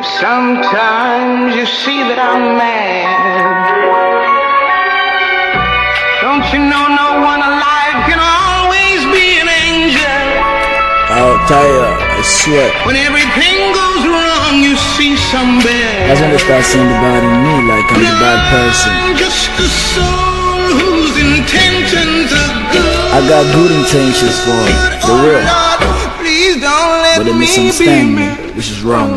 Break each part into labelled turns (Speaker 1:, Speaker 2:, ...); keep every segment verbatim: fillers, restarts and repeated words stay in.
Speaker 1: If sometimes you see that I'm mad, don't you know no one alive can always be an angel?
Speaker 2: I'll tell you, I swear.
Speaker 1: When everything goes wrong, you see some bad.
Speaker 2: That's when they start seeing the bad in me, like I'm the bad person.
Speaker 1: I'm just a soul whose intentions are good.
Speaker 2: I got good intentions for it, for real.
Speaker 1: Please don't let
Speaker 2: but they
Speaker 1: me
Speaker 2: misunderstand
Speaker 1: be
Speaker 2: me, which is wrong.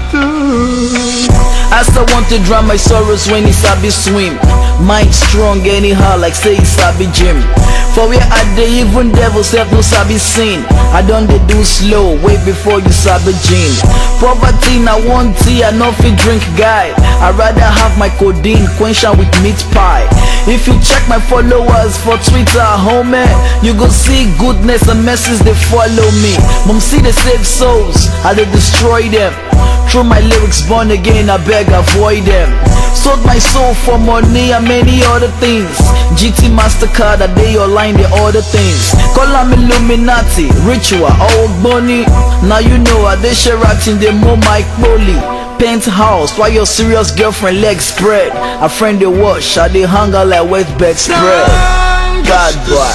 Speaker 1: I
Speaker 2: still want to drown my sorrows when it's sabi swim. Mind strong anyhow, like say it's sabi gym. For where I dey, even devils have no sabi sin. I done they do slow, way before you sabi gin. Poverty na one tea, I no fit drink guy. I rather have my codeine quench with meat pie. If you check my followers for Twitter, homie, you go see goodness and messes they follow me. Mom see they save souls, I they destroy them. Through my lyrics born again, I beg avoid them. Sold my soul for money and many other things. G T MasterCard, I day your line, the other things. Call them Illuminati, ritual, all bunny. Now you know I they Sheraton, they more Mike Bowley. Penthouse, while your serious girlfriend legs spread. A friend they wash, I they hang out like wet bed spread. Bad boy.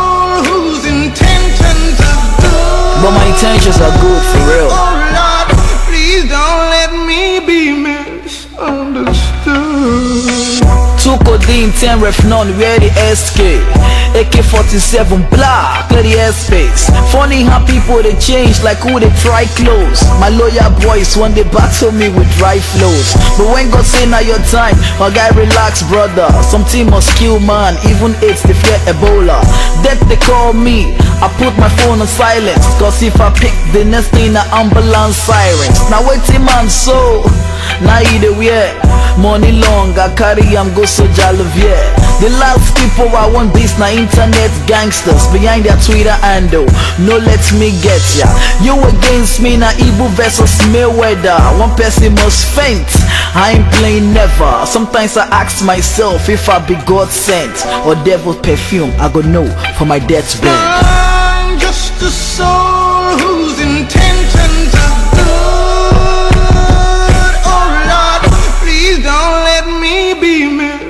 Speaker 2: But my intentions are good for real.
Speaker 1: Please don't let me be misunderstood.
Speaker 2: Two codeine, ten ref none, where the S K A K forty-seven, black, clear the airspace. Funny how people they change, like who they try close. My lawyer boys when they battle me with dry flows. But when God say now your time, my guy relax brother. Something must kill man, even AIDS they fear Ebola. Death they call me, I put my phone on silence. Cause if I pick the next thing, the ambulance sirens. Now waiting man so, now either way. Money long, I carry am go so jalavier. The last people I want this na internet gangsters behind their Twitter handle. No let me get ya. You against me na Ibu versus Mayweather. One person must faint, I ain't playing never. Sometimes I ask myself if I be God sent or devil perfume. I go know for my deathbed.
Speaker 1: I'm just a soul whose intentions are good. Oh Lord, please don't let me be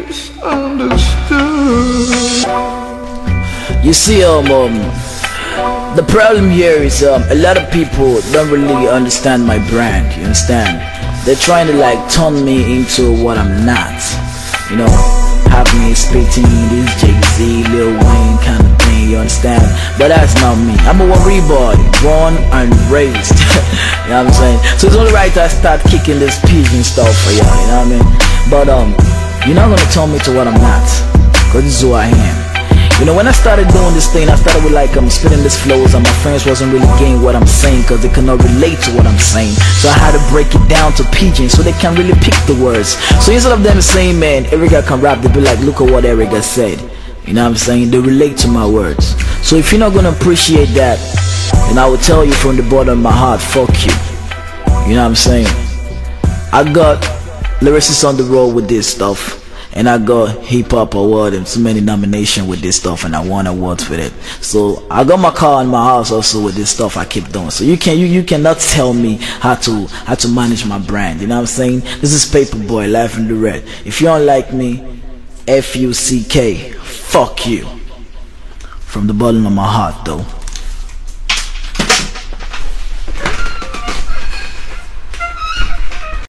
Speaker 1: misunderstood.
Speaker 2: You see, um, um, the problem here is um, a lot of people don't really understand my brand. You understand? They're trying to like turn me into what I'm not. You know, have me spitting this Jay-Z, Lil Wayne kind of thing. You understand? But that's not me. I'm a worry boy, born and raised. You know what I'm saying? So it's only right I start kicking this pigeon stuff for y'all. You know what I mean? But um, you're not gonna turn me to what I'm not, cause this is who I am. You know, when I started doing this thing, I started with like um spitting these flows, and my friends wasn't really getting what I'm saying, cause they cannot relate to what I'm saying. So I had to break it down to pidgin so they can really pick the words. So instead of them saying, man, Erica can rap, they be like, look at what Erica said. You know what I'm saying? They relate to my words. So if you're not gonna appreciate that, then I will tell you from the bottom of my heart, fuck you. You know what I'm saying? I got lyricists on the road with this stuff, and I got hip hop award and so many nominations with this stuff, and I won awards with it. So I got my car in my house also with this stuff I keep doing. So you can you you cannot tell me how to how to manage my brand. You know what I'm saying? This is Paperboy, Life in the Red. If you don't like me, F U C K, fuck you. From the bottom of my heart though.